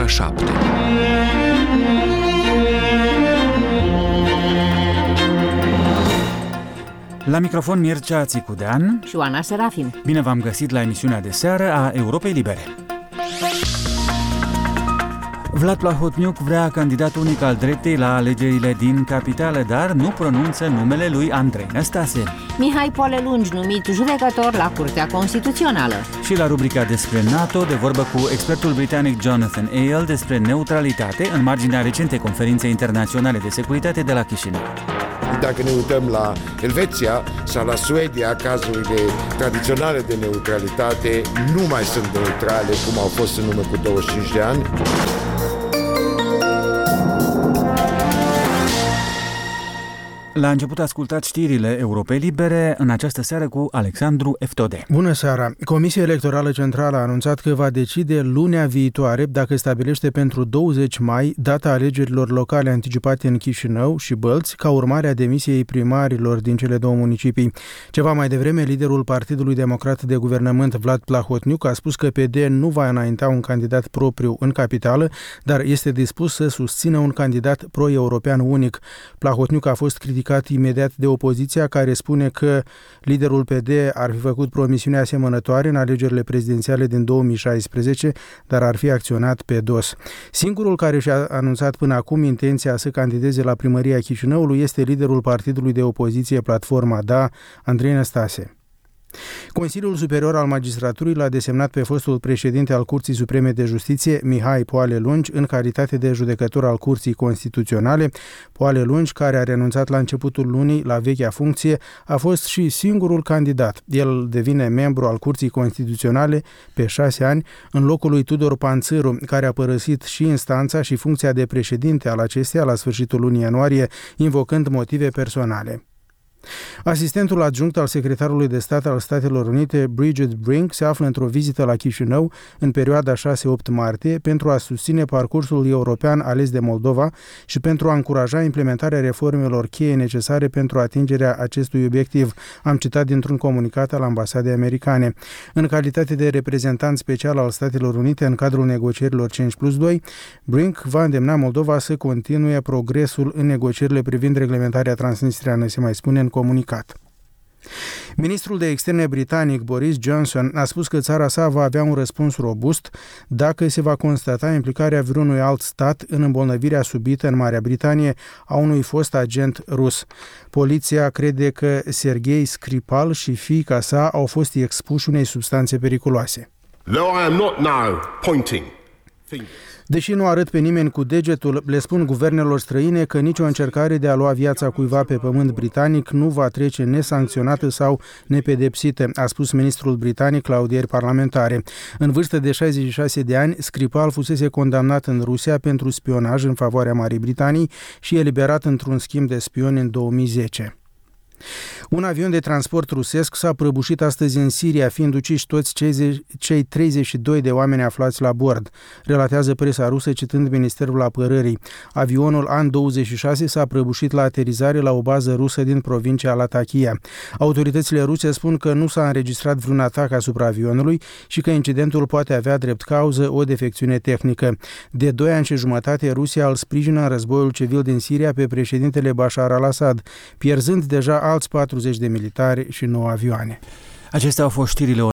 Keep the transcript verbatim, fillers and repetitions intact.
ora șapte. La microfon Mircea Țicudean și Oana Serafin. Bine v-am găsit la emisiunea de seară a Europei Libere. Vlad Plahotniuc vrea candidat unic al dreptei la alegerile din capitală, dar nu pronunță numele lui Andrei Năstase. Mihai Poalelungi, numit judecător la Curtea Constituțională. Și la rubrica despre NATO, de vorbă cu expertul britanic Jonathan Eyal despre neutralitate în marginea recentei conferințe internaționale de securitate de la Chișinău. Dacă ne uităm la Elveția sau la Suedia, cazurile tradiționale de neutralitate nu mai sunt neutrale cum au fost în urmă cu douăzeci și cinci de ani. La început ascultați știrile Europei Libere, în această seară cu Alexandru Eftode. Bună seara! Comisia Electorală Centrală a anunțat că va decide lunea viitoare dacă stabilește pentru douăzeci mai data alegerilor locale anticipate în Chișinău și Bălți, ca urmare a demisiei primarilor din cele două municipii. Ceva mai devreme, liderul Partidului Democrat de Guvernământ, Vlad Plahotniuc, a spus că P D nu va înainta un candidat propriu în capitală, dar este dispus să susțină un candidat pro-european unic. Plahotniuc a fost criticat imediat de opoziția, care spune că liderul P D ar fi făcut promisiuni asemănătoare în alegerile prezidențiale din două mii șaisprezece, dar ar fi acționat pe dos. Singurul care și-a anunțat până acum intenția să candideze la primăria Chișinăului este liderul partidului de opoziție Platforma Da, Andrei Năstase. Consiliul Superior al Magistraturii l-a desemnat pe fostul președinte al Curții Supreme de Justiție, Mihai Poalelungi, în calitate de judecător al Curții Constituționale. Poalelungi, care a renunțat la începutul lunii la vechea funcție, a fost și singurul candidat. El devine membru al Curții Constituționale pe șase ani, în locul lui Tudor Panțăru, care a părăsit și instanța și funcția de președinte al acesteia la sfârșitul lunii ianuarie, invocând motive personale. Asistentul adjunct al secretarului de stat al Statelor Unite, Bridget Brink, se află într-o vizită la Chișinău în perioada șase-opt martie pentru a susține parcursul european ales de Moldova și pentru a încuraja implementarea reformelor cheie necesare pentru atingerea acestui obiectiv, am citat dintr-un comunicat al ambasadei americane. În calitate de reprezentant special al Statelor Unite în cadrul negocierilor cinci plus doi, Brink va îndemna Moldova să continue progresul în negocierile privind reglementarea transnistриană, se mai spune în comunicat. Ministrul de Externe britanic Boris Johnson a spus că țara sa va avea un răspuns robust dacă se va constata implicarea vreunui alt stat în îmbolnăvirea subită în Marea Britanie a unui fost agent rus. Poliția crede că Serghei Skripal și fiica sa au fost expuși unei substanțe periculoase. Though I am not now pointing fingers. Deși nu arăt pe nimeni cu degetul, le spun guvernelor străine că nicio încercare de a lua viața cuiva pe pământ britanic nu va trece nesancționată sau nepedepsită, a spus ministrul britanic la audieri parlamentare. În vârstă de șaizeci și șase de ani, Skripal fusese condamnat în Rusia pentru spionaj în favoarea Marii Britanii și eliberat într-un schimb de spioni în două mii zece. Un avion de transport rusesc s-a prăbușit astăzi în Siria, fiind uciși toți cei treizeci și doi de oameni aflați la bord, relatează presa rusă citând Ministerul Apărării. Avionul An douăzeci și șase s-a prăbușit la aterizare la o bază rusă din provincia Latakia. Autoritățile ruse spun că nu s-a înregistrat vreun atac asupra avionului și că incidentul poate avea drept cauză o defecțiune tehnică. De doi ani și jumătate, Rusia îl sprijină în războiul civil din Siria pe președintele Bashar al-Assad, pierzând deja alți patruzeci de militari și nouă avioane. Acestea au fost știrile